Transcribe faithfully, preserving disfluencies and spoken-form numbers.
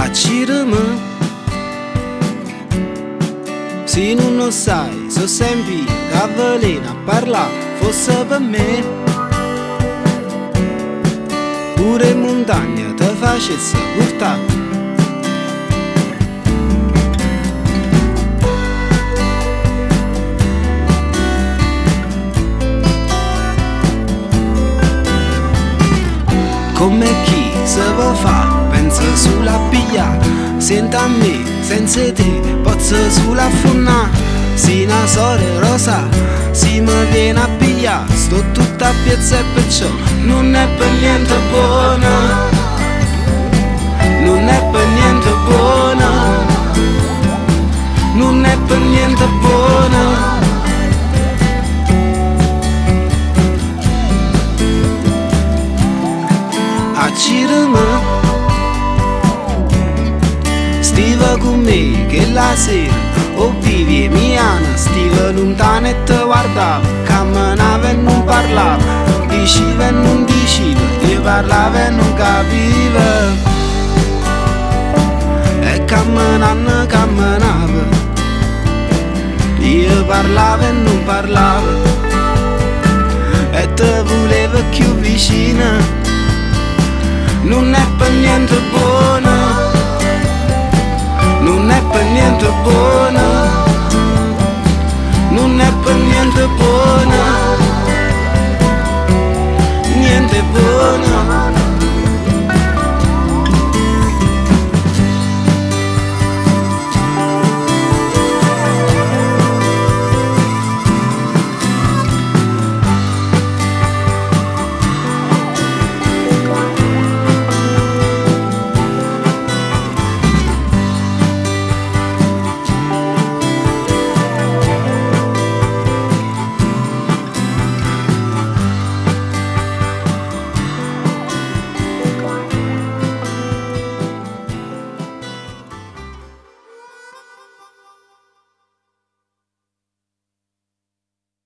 Accirami, se non lo sai, so sempre che veleno a parlare fosse per me. Pure in montagna ti facesse portare. Come chi se vuol fa, pensa sulla piglia. Senta a me, senza te, posso sulla funna. Si una storia rosa, si mi viene a piglia. Sto tutta a piazza e perciò non è per niente buona. Non è per niente buona. Non è per niente buona. Accirami, stiva con me che la sera o vivi e miana, stiva lontana e te guardava, camminava e non parlava, diceva e non diceva, io parlava e non capiva, e camminando camminava, io parlava e non parlava, e te voleva più vicina. Non è per niente buona.